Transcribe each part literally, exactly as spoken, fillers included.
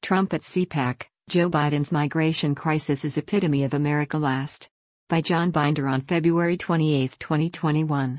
Trump at CPAC, Joe Biden's migration crisis is epitome of America Last. By John Binder on February twenty-eighth, twenty twenty-one.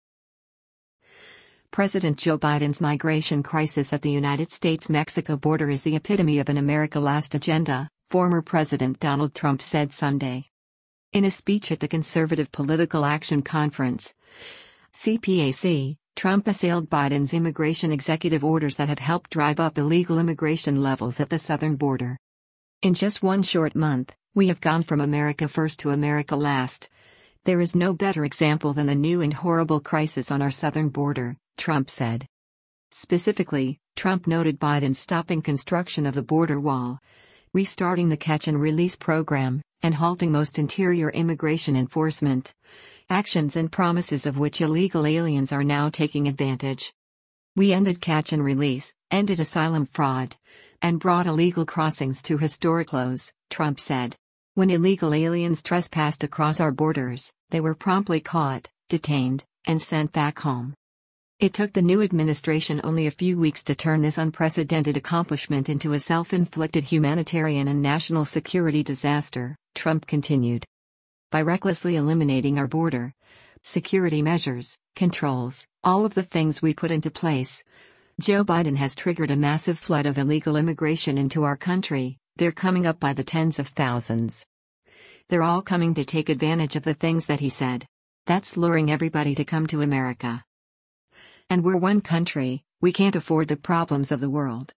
President Joe Biden's migration crisis at the United States-Mexico border is the epitome of an America Last agenda, former President Donald Trump said Sunday. In a speech at the Conservative Political Action Conference, C P A C, Trump assailed Biden's immigration executive orders that have helped drive up illegal immigration levels at the southern border. In just one short month, we have gone from America First to America Last. There is no better example than the new and horrible crisis on our southern border, Trump said. Specifically, Trump noted Biden's stopping construction of the border wall, restarting the catch and release program, and halting most interior immigration enforcement actions and promises of which illegal aliens are now taking advantage. We ended catch and release, ended asylum fraud, and brought illegal crossings to historic lows, Trump said. When illegal aliens trespassed across our borders, they were promptly caught, detained, and sent back home. It took the new administration only a few weeks to turn this unprecedented accomplishment into a self-inflicted humanitarian and national security disaster, Trump continued. By recklessly eliminating our border security measures, controls, all of the things we put into place, Joe Biden has triggered a massive flood of illegal immigration into our country. They're coming up by the tens of thousands. They're all coming to take advantage of the things that he said. That's luring everybody to come to America. And we're one country, we can't afford the problems of the world.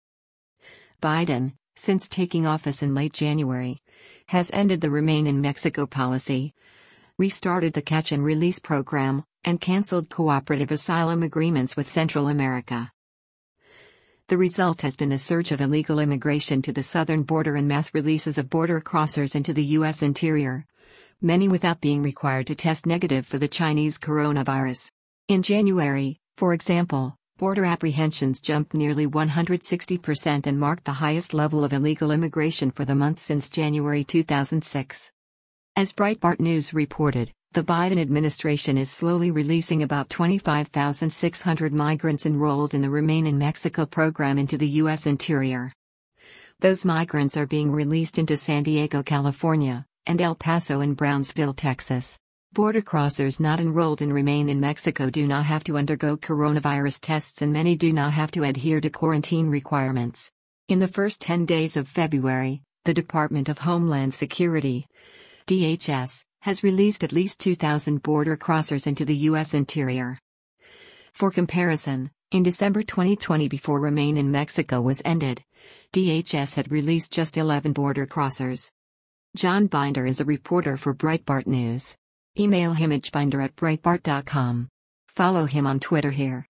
Biden, since taking office in late January, has ended the Remain in Mexico policy, restarted the catch and release program, and canceled cooperative asylum agreements with Central America. The result has been a surge of illegal immigration to the southern border and mass releases of border crossers into the U S interior, many without being required to test negative for the Chinese coronavirus. In January, for example, border apprehensions jumped nearly one hundred sixty percent and marked the highest level of illegal immigration for the month since January two thousand six. As Breitbart News reported, the Biden administration is slowly releasing about twenty-five thousand six hundred migrants enrolled in the Remain in Mexico program into the U S interior. Those migrants are being released into San Diego, California, and El Paso and Brownsville, Texas. Border crossers not enrolled in Remain in Mexico do not have to undergo coronavirus tests and many do not have to adhere to quarantine requirements. In the first ten days of February, the Department of Homeland Security, D H S, has released at least two thousand border crossers into the U S interior. For comparison, in December twenty twenty, before Remain in Mexico was ended, D H S had released just eleven border crossers. John Binder is a reporter for Breitbart News. Email him at binder at breitbart dot com. Follow him on Twitter here.